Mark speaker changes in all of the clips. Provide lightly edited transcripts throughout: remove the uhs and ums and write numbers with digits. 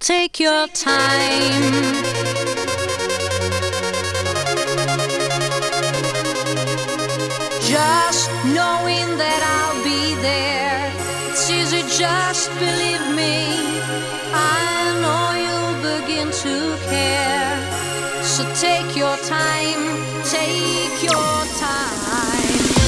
Speaker 1: Take your time. Just knowing that I'll be there, it's easy, just believe me. I know you'll begin to care. So take your time, take your time.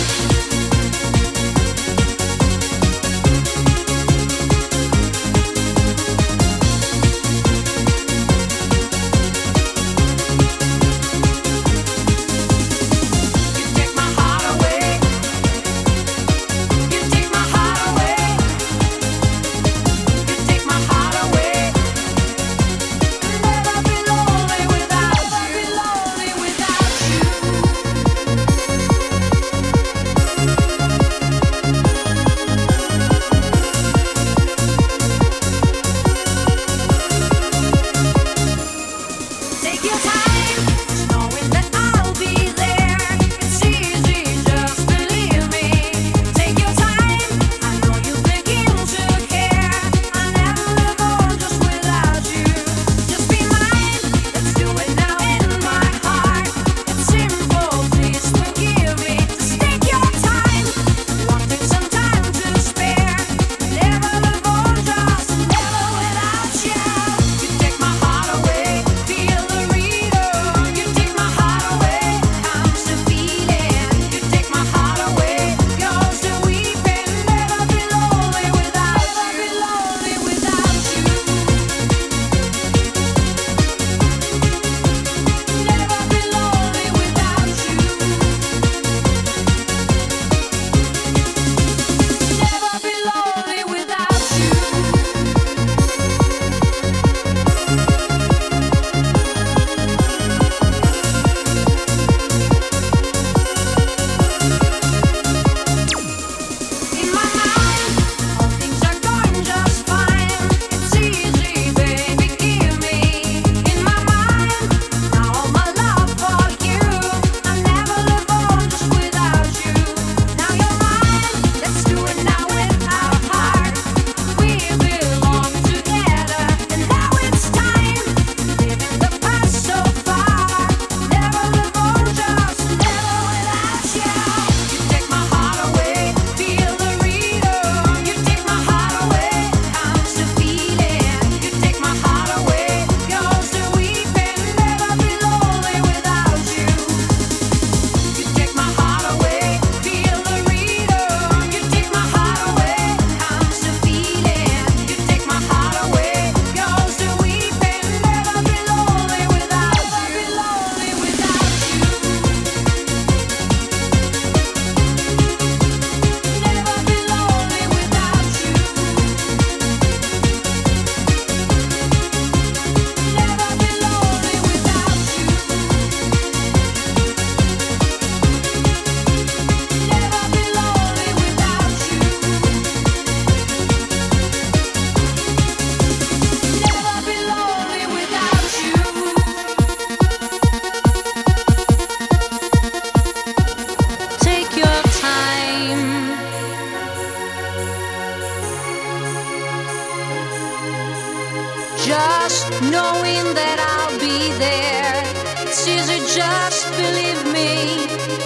Speaker 1: Just knowing that I'll be there, it's easy, just believe me.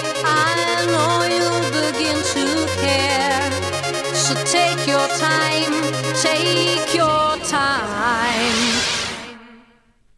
Speaker 1: I know you'll begin to care. So take your time, take your time.